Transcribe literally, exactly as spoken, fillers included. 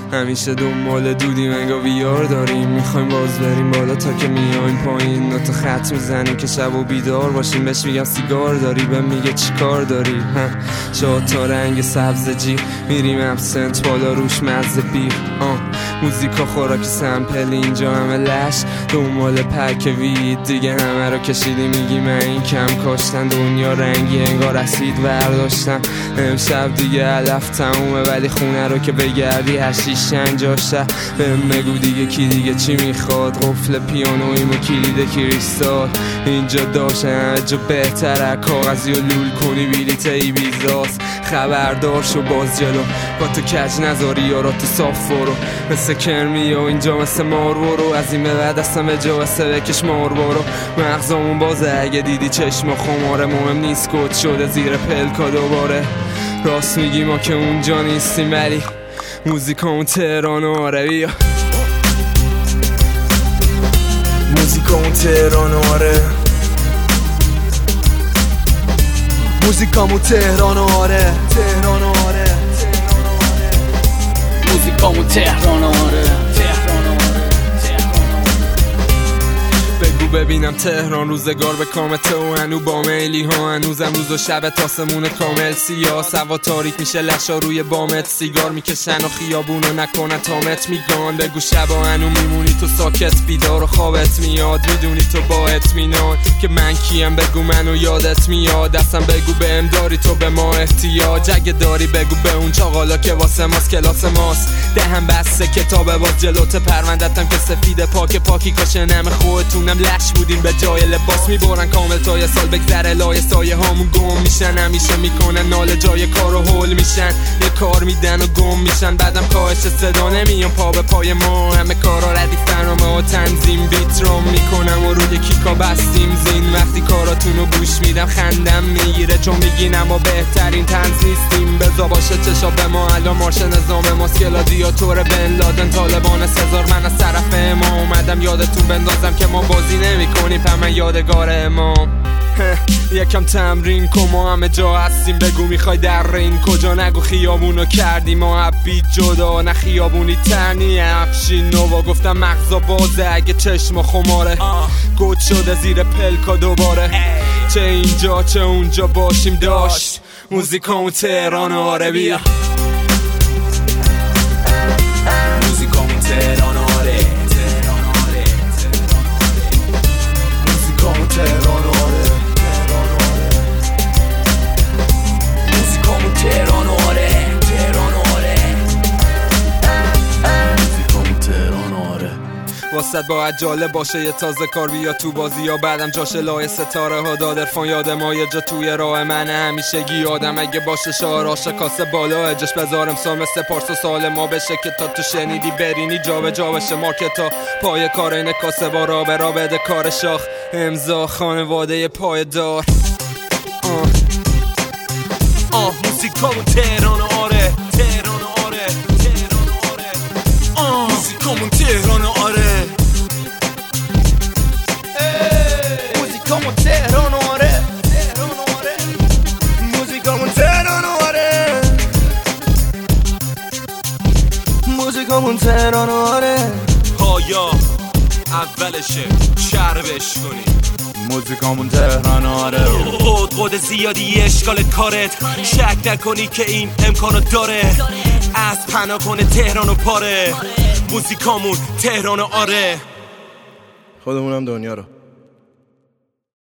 همیشه دنبال دودیم انگار ویار داریم، میخوایم باز بریم بالا تا که میایم پایین، نوتا خط میزنیم که شب و بیدار باشیم. بهش میگم سیگار داری، به میگه چی کار داری؟ هم شاد تا رنگ سبز جی میریم ابسنت بالا روش مزه بیر. آه موزیکا خوراک سمپل اینجا همه لش دنبال پک وید دیگه همه رو کشیدی. میگی من این کم کاشتن دنیا رنگی انگار اسید برداشتم. امشب دیگه علف تمومه ولی خونه رو که بگردی هشیش انجاشته. بهم بگو دیگه کی دیگه چی میخواد؟ قفل پیانویم و کلید کریستال اینجا داشته همه جا بهتره. کاغذی و لول کنی بیلیت ای بیزاست. خبردار شو باز جلو با تو کج نذاری یارا تو صاف برو. مثل کرمی و اینجا مثل مار برو. از این به بعد اصلا به جا واسه بکش مار برو. مغزامون بازه اگه دیدی چشم خماره. مهم نیست کد شده زیر پلکا دوباره. راست میگی ما که اونجا نیستیم ولی موزیکامون تهران و آره بیا. موزیکامون تهران و آره. موزیکامون تهران و آره. تهران و آره. موزیکامون تهران و آره. ببینم تهران روزگار به کامته و هنو با میلی ها هنوزم روز و شب تاسمون کامل سیاه. سوا تاریک میشه لشا روی بامت سیگار میکشن و خیابونو نکنن تامت میگان. بگو شبا هنو میمونی تو ساکت بیدار و خوابت میاد. میدونی تو با اطمینان که من کیم بگو منو یادت میاد. دستم بگو بهم داری تو به ما احتیاج. اگه داری بگو به اون چاقالا که واسه ماست کلاس ماست. دهم بسته کتاب باز جلوت پروندتم که سفید پاک پاکی کاشه نم خودتونم لش بودیم به جای لباس میبرن کامل تا یه سال بگذره لای سایه هامون گم میشن. همیشه میکنن ناله جای کار و هول میشن. یه کار میدن و گم میشن بعدم کاهش صدا نمیان پا به پای ما. همه کارا ردیف برنامه و تنظیم بیت رو میکنم و روی کیکا بستیم زین. وقتی کاراتونو گوش میدم خندم میگیره چون میگین اما بهترین طنز نیستیم. بزا باشه چشا به ما الان مارش نظام ماست. گلادیاتور بن لادن طالبان سزار من از طرف ما اومدم یادتون بندازم که ما بازی نمی کنی پا من یادگار امام. یکم تمرین کن ما همه جا هستیم. بگو میخوای در این کجا نگو خیابونو کردی ما عبید جدا نه خیابونی تنی افشین نوا. گفتم مغزا بازه اگه چشم خماره. گوت شده زیر پلکا دوباره. چه اینجا چه اونجا باشیم داشت موزیکامون تهران و آره بیا. موزیکامون تهران و آره. موزیکامون تهران و آره. موزیکامون تهران و آره. تهران و آره. موزیکامون تهران و آره. واسه باید جالب باشه یه تازه کار بیا تو بازی یا بعدم جاش لای ستاره ها داد عرفان یاد ما یه جا توی راه منه همیشگی آدم اگه باشه شعراش کاسه بالا اجش بذارم سال مثل پارس و سال ما بشه که تا تو شنیدی برینی جا به جا بشه مارکتا پای کار اینه کاسه با را به را بده کار شاخ امضا خانواده پایدار. آه آه موزیکامون تهران و آره. تهران و آره. تهران و آره. آه موزیکامون تهران و آره. موزیکامون تهران و آره. تهران و آره. موزیکامون تهران و آره. موزیکامون تهران و آره. پایا اولشه چربش کنی. موزیکامون تهران آره. خود خود زیادی اشکال کارت شک نکنی که این امکانو داره. از پناه کنه تهران و پاره. موزیکامون تهران آره. خودمونم دنیا رو